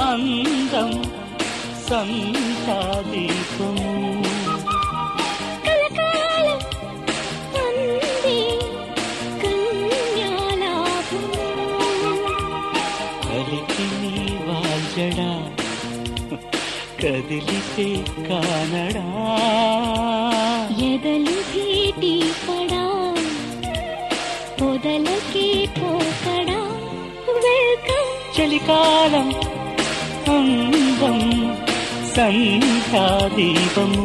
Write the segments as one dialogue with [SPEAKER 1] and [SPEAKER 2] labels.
[SPEAKER 1] అందం సంధ్యాదీపము
[SPEAKER 2] కలకాలం అందే కన్యాలాభము
[SPEAKER 1] కలికి నీ వాల్జడా కదిలితే కానడా
[SPEAKER 2] ఎదలు భేటీ పడా పొదలకే పోకడా వెల్కమ్
[SPEAKER 1] చలికాలం అందం సంధ్యాదీపము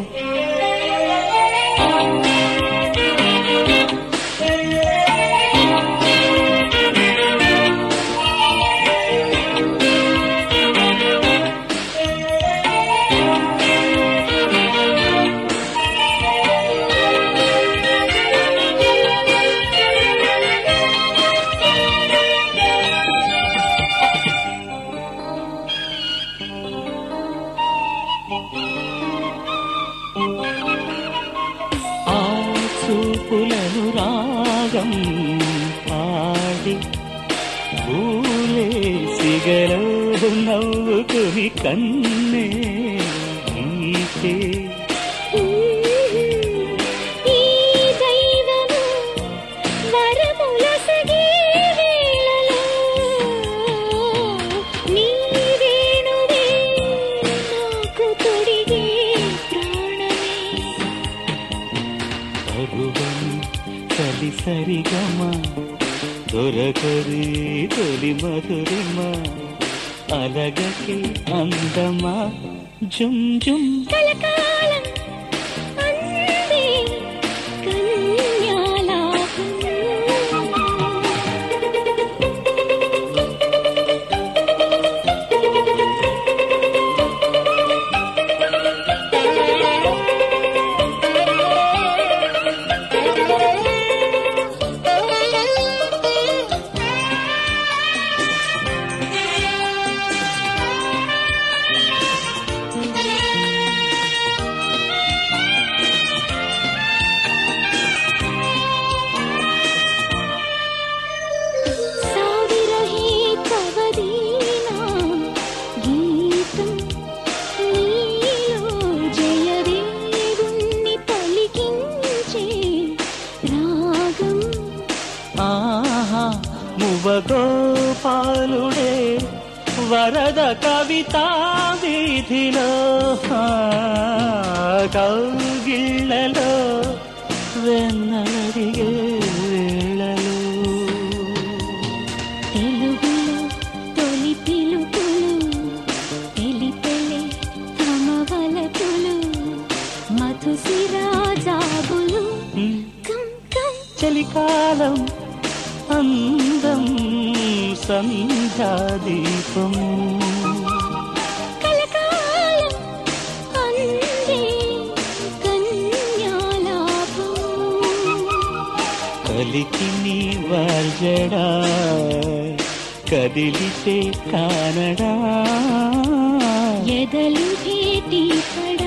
[SPEAKER 1] చూపులను రాగం పాడి పూలే సిగలో నవ్వుకుని కన్నే నీకే
[SPEAKER 2] ఈ దైవము వరములసగే వేళలో నీ వేణువే నాకు తొడిగే ప్రాణమే
[SPEAKER 1] పరువం చలి సరిగమ దొరకరి తొలి మధురిమ అలగకి అందమా జుమ్ జుమ్
[SPEAKER 2] కలకాలం అందే కన్యాలాభము
[SPEAKER 1] మువగోపాలుడే వరద కవితా వీధిలో కౌగిళ్ళలో వెన్నడిగే వేళలో
[SPEAKER 2] తెలుగులో తొలి పిలుపులు తెలిపెలే తమ వలపులు మధుసిరాజాబులు కం కం
[SPEAKER 1] చలికాలం అందం సంధ్యాదీపం
[SPEAKER 2] కలకాలం అందే కన్యాలాభము
[SPEAKER 1] కలికి నీ వాల్జడా కదిలితే కానడా
[SPEAKER 2] ఎదలు భేటీ పడా